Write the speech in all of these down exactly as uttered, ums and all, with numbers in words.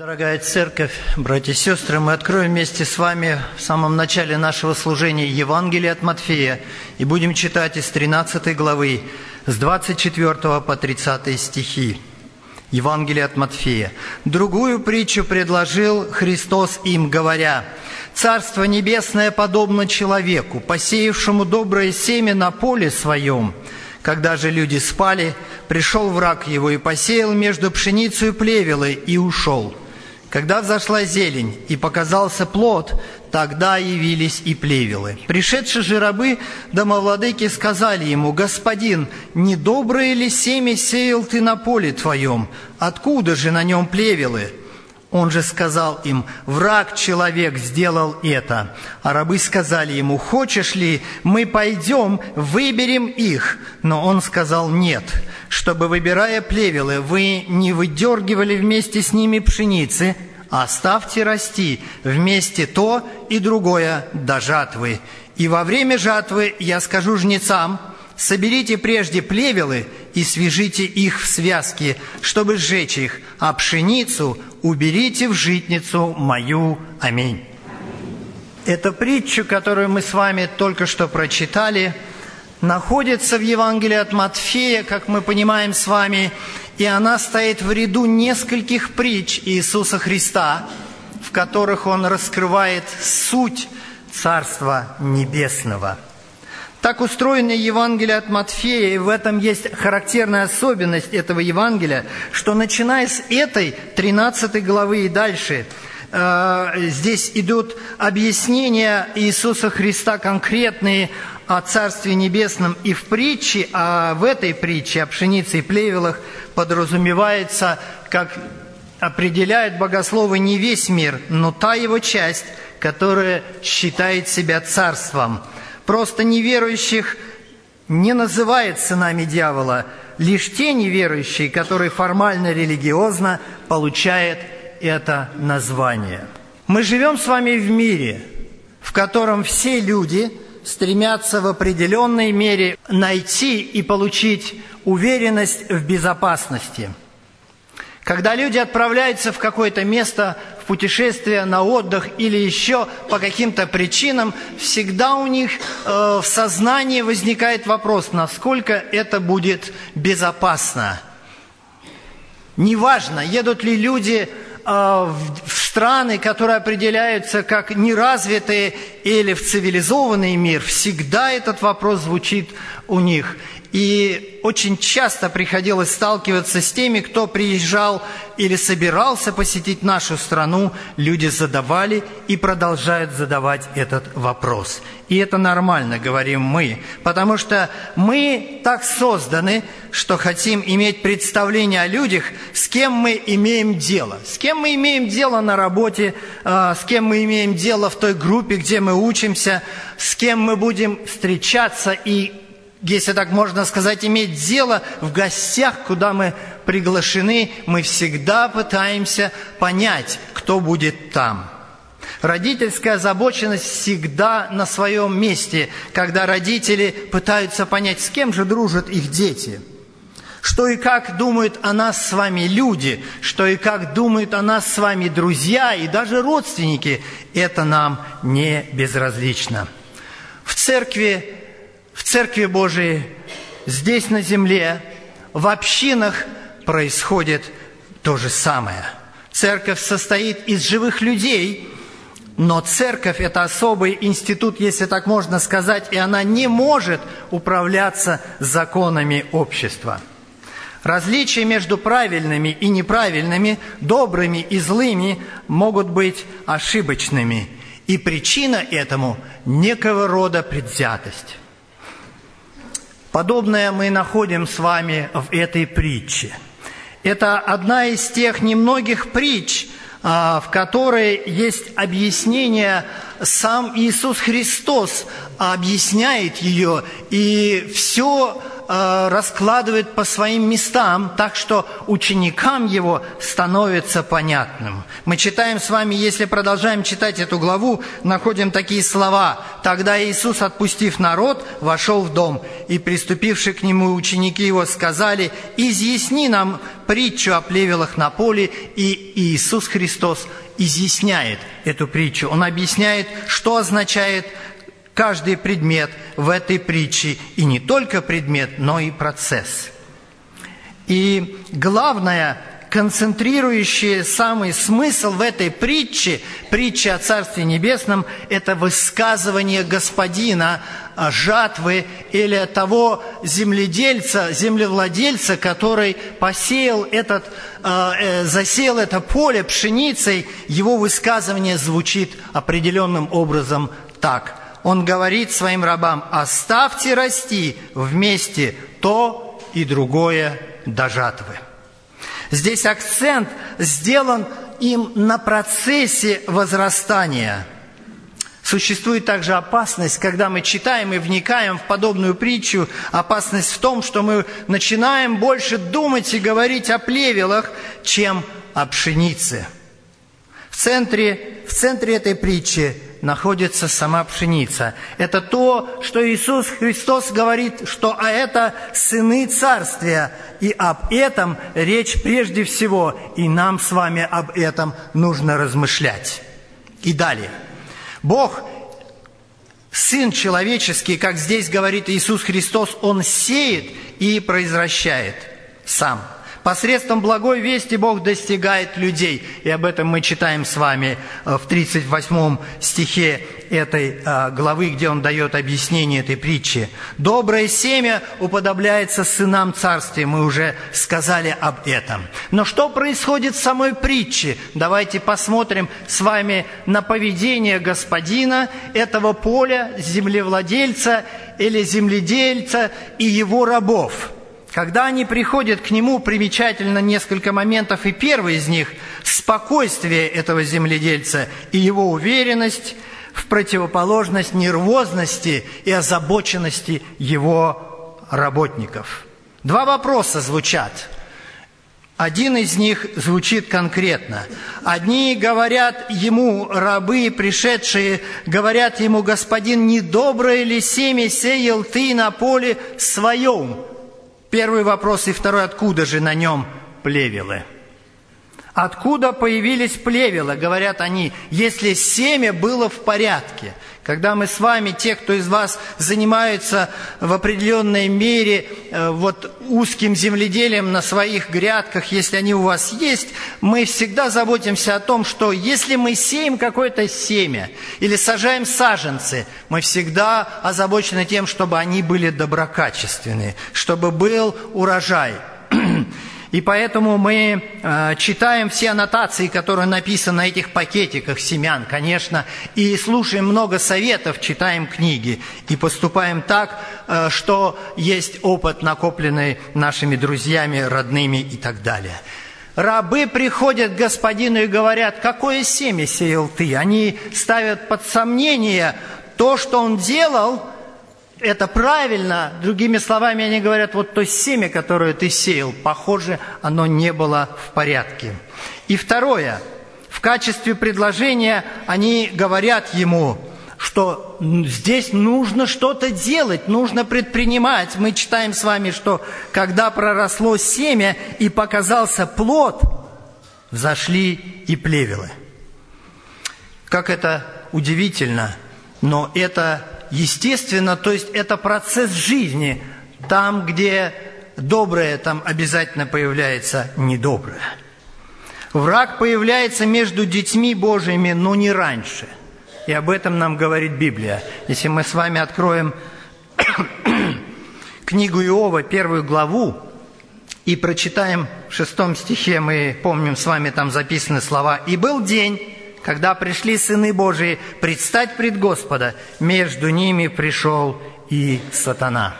Дорогая Церковь, братья и сестры, мы откроем вместе с вами в самом начале нашего служения Евангелие от Матфея и будем читать из тринадцатой главы с двадцать четвёртого по тридцатый стихи. Евангелие от Матфея. «Другую притчу предложил Христос им, говоря: Царство Небесное подобно человеку, посеявшему доброе семя на поле своем. Когда же люди спали, пришел враг его и посеял между пшеницей и плевелой, и ушел. Когда взошла зелень и показался плод, тогда явились и плевелы. Пришедшие же рабы домовладыки сказали ему: Господин, не доброе ли семя сеял ты на поле твоем? Откуда же на нем плевелы? Он же сказал им: враг человек сделал это. А рабы сказали ему: хочешь ли, мы пойдем, выберем их? Но он сказал: нет, чтобы, выбирая плевелы, вы не выдергивали вместе с ними пшеницы, а оставьте расти вместе то и другое до жатвы. И во время жатвы я скажу жнецам: соберите прежде плевелы и свяжите их в связки, чтобы сжечь их, а пшеницу уберите в житницу мою. Аминь». Эта притча, которую мы с вами только что прочитали, находится в Евангелии от Матфея, как мы понимаем с вами, и она стоит в ряду нескольких притч Иисуса Христа, в которых Он раскрывает суть Царства Небесного. Так устроено Евангелие от Матфея, и в этом есть характерная особенность этого Евангелия, что начиная с этой тринадцатой главы и дальше, э, здесь идут объяснения Иисуса Христа конкретные о Царстве Небесном, и в притче, а в этой притче о пшенице и плевелах подразумевается, как определяют богословы, не весь мир, но та его часть, которая считает себя царством. Просто неверующих не называет сынами дьявола, лишь те неверующие, которые формально-религиозно получают это название. Мы живем с вами в мире, в котором все люди стремятся в определенной мере найти и получить уверенность в безопасности. Когда люди отправляются в какое-то место, в путешествие, на отдых или еще по каким-то причинам, всегда у них э, в сознании возникает вопрос, насколько это будет безопасно. Неважно, едут ли люди э, в, в страны, которые определяются как неразвитые или в цивилизованный мир, всегда этот вопрос звучит у них. И очень часто приходилось сталкиваться с теми, кто приезжал или собирался посетить нашу страну. Люди задавали и продолжают задавать этот вопрос. И это нормально, говорим мы, потому что мы так созданы, что хотим иметь представление о людях, с кем мы имеем дело. С кем мы имеем дело на работе, с кем мы имеем дело в той группе, где мы учимся, с кем мы будем встречаться и, если так можно сказать, иметь дело в гостях, куда мы приглашены, мы всегда пытаемся понять, кто будет там. Родительская озабоченность всегда на своем месте, когда родители пытаются понять, с кем же дружат их дети. Что и как думают о нас с вами люди, что и как думают о нас с вами друзья и даже родственники, это нам не безразлично. В церкви В Церкви Божией, здесь на земле, в общинах происходит то же самое. Церковь состоит из живых людей, но церковь – это особый институт, если так можно сказать, и она не может управляться законами общества. Различия между правильными и неправильными, добрыми и злыми могут быть ошибочными, и причина этому – некого рода предвзятость. Подобное мы находим с вами в этой притче. Это одна из тех немногих притч, в которой есть объяснение, сам Иисус Христос объясняет ее, и все э, раскладывает по своим местам, так что ученикам его становится понятным. Мы читаем с вами, если продолжаем читать эту главу, находим такие слова. «Тогда Иисус, отпустив народ, вошел в дом, и приступившие к нему ученики его сказали: изъясни нам притчу о плевелах на поле». И Иисус Христос изъясняет эту притчу. Он объясняет, что означает каждый предмет в этой притче. И не только предмет, но и процесс. И главное, концентрирующий самый смысл в этой притче, притче о Царстве Небесном, это высказывание Господина жатвы или того земледельца, землевладельца, который посеял этот, э, засеял это поле пшеницей. Его высказывание звучит определенным образом так. Он говорит своим рабам: оставьте расти вместе то и другое до жатвы. Здесь акцент сделан им на процессе возрастания. Существует также опасность, когда мы читаем и вникаем в подобную притчу, опасность в том, что мы начинаем больше думать и говорить о плевелах, чем о пшенице. В центре, в центре этой притчи находится сама пшеница. Это то, что Иисус Христос говорит, что а это сыны Царствия. И об этом речь прежде всего, и нам с вами об этом нужно размышлять. И далее. Бог, Сын человеческий, как здесь говорит Иисус Христос, Он сеет и произвращает сам. Посредством благой вести Бог достигает людей. И об этом мы читаем с вами в тридцать восьмом стихе этой главы, где Он дает объяснение этой притчи. «Доброе семя уподобляется сынам царствия». Мы уже сказали об этом. Но что происходит в самой притче? Давайте посмотрим с вами на поведение Господина, этого поля, землевладельца или земледельца и его рабов. Когда они приходят к нему, примечательно несколько моментов, и первый из них – спокойствие этого земледельца и его уверенность в противоположность нервозности и озабоченности его работников. Два вопроса звучат. Один из них звучит конкретно. Одни говорят ему, рабы, пришедшие, говорят ему: «Господин, недоброе ли семя сеял ты на поле своем?» Первый вопрос и второй: откуда же на нем плевелы? Откуда появились плевелы, говорят они, если семя было в порядке? Когда мы с вами, те, кто из вас занимаются в определенной мере э, вот узким земледелием на своих грядках, если они у вас есть, мы всегда заботимся о том, что если мы сеем какое-то семя или сажаем саженцы, мы всегда озабочены тем, чтобы они были доброкачественные, чтобы был урожай. И поэтому мы э, читаем все аннотации, которые написаны на этих пакетиках семян, конечно, и слушаем много советов, читаем книги и поступаем так, э, что есть опыт, накопленный нашими друзьями, родными и так далее. Рабы приходят к господину и говорят: какое семя сеял ты? Они ставят под сомнение то, что он делал. Это правильно. Другими словами, они говорят: вот то семя, которое ты сеял, похоже, оно не было в порядке. И второе. В качестве предложения они говорят ему, что здесь нужно что-то делать, нужно предпринимать. Мы читаем с вами, что когда проросло семя и показался плод, взошли и плевелы. Как это удивительно, но это естественно, то есть это процесс жизни. Там, где доброе, там обязательно появляется недоброе. Враг появляется между детьми Божьими, но не раньше. И об этом нам говорит Библия. Если мы с вами откроем книгу Иова, первую главу, и прочитаем в шестом стихе, мы помним, с вами там записаны слова: «И был день, когда пришли сыны Божии предстать пред Господа, между ними пришел и сатана».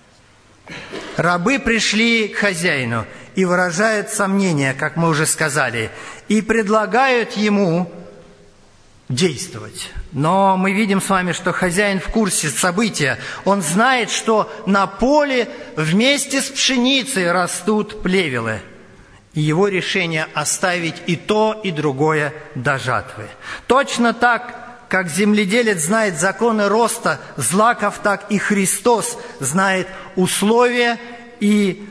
Рабы пришли к хозяину и выражают сомнения, как мы уже сказали, и предлагают ему действовать. Но мы видим с вами, что хозяин в курсе события. Он знает, что на поле вместе с пшеницей растут плевелы. И его решение оставить и то, и другое до жатвы. Точно так, как земледелец знает законы роста злаков, так и Христос знает условия и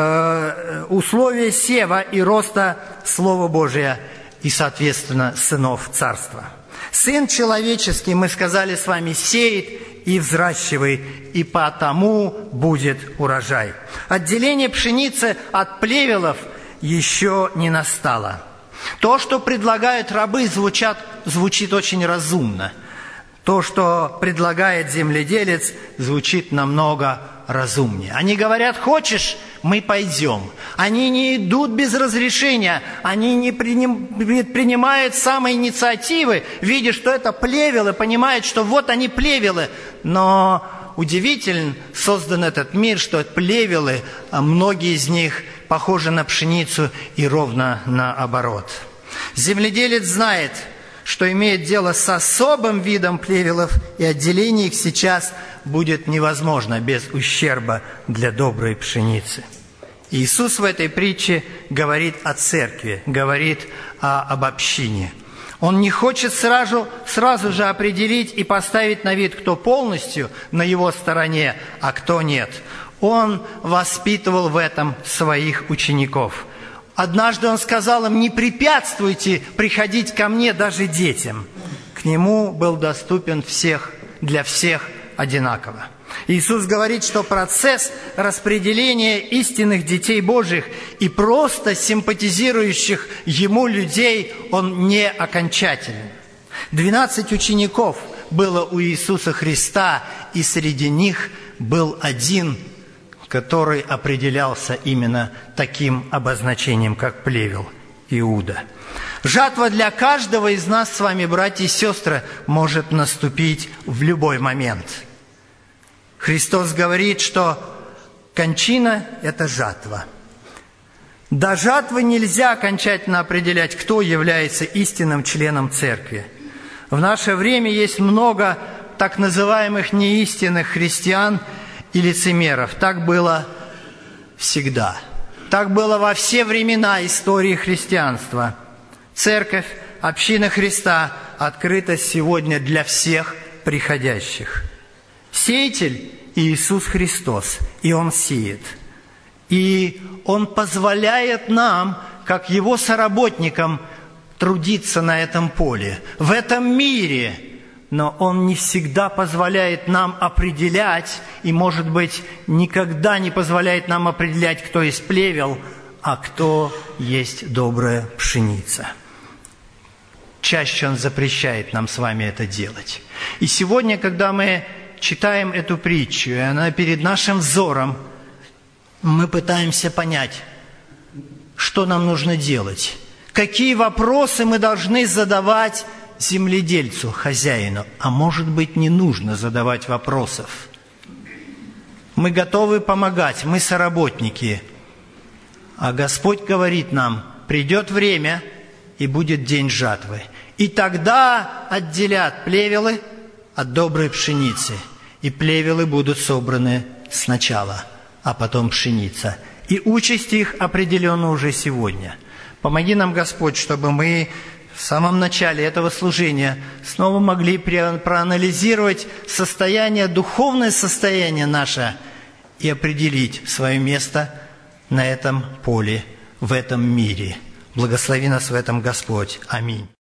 э, условия сева и роста Слова Божия и, соответственно, сынов Царства. Сын человеческий, мы сказали с вами, сеет и взращивает, и потому будет урожай. Отделение пшеницы от плевелов еще не настало. То, что предлагают рабы, звучат, звучит очень разумно. То, что предлагает земледелец, звучит намного разумнее. Они говорят: хочешь, мы пойдем. Они не идут без разрешения, они не предпринимают самой инициативы, видя, что это плевелы, понимают, что вот они плевелы. Но удивительно создан этот мир, что плевелы, а многие из них похожи на пшеницу и ровно наоборот. Земледелец знает, что имеет дело с особым видом плевелов, и отделение их сейчас будет невозможно без ущерба для доброй пшеницы. Иисус в этой притче говорит о церкви, говорит о, об общине. Он не хочет сразу, сразу же определить и поставить на вид, кто полностью на его стороне, а кто нет. Он воспитывал в этом своих учеников. Однажды он сказал им: не препятствуйте приходить ко мне даже детям. К нему был доступен всех, для всех одинаково. Иисус говорит, что процесс распределения истинных детей Божьих и просто симпатизирующих Ему людей, он не окончателен. Двенадцать учеников было у Иисуса Христа, и среди них был один, который определялся именно таким обозначением, как плевел – Иуда. Жатва для каждого из нас с вами, братья и сестры, может наступить в любой момент. Христос говорит, что кончина – это жатва. До жатвы нельзя окончательно определять, кто является истинным членом церкви. В наше время есть много так называемых неистинных христиан и лицемеров. Так было всегда. Так было во все времена истории христианства. Церковь, община Христа открыта сегодня для всех приходящих. Сеятель Иисус Христос, и Он сеет. И Он позволяет нам, как Его соработникам, трудиться на этом поле, в этом мире. Но Он не всегда позволяет нам определять, и, может быть, никогда не позволяет нам определять, кто есть плевел, а кто есть добрая пшеница. Чаще Он запрещает нам с вами это делать. И сегодня, когда мы читаем эту притчу, и она перед нашим взором, мы пытаемся понять, что нам нужно делать, какие вопросы мы должны задавать земледельцу, хозяину. А может быть, не нужно задавать вопросов. Мы готовы помогать, мы соработники. А Господь говорит нам: придет время, и будет день жатвы. И тогда отделят плевелы от доброй пшеницы. И плевелы будут собраны сначала, а потом пшеница. И участь их определена уже сегодня. Помоги нам, Господь, чтобы мы в самом начале этого служения снова могли проанализировать состояние, духовное состояние наше и определить свое место на этом поле, в этом мире. Благослови нас в этом, Господь. Аминь.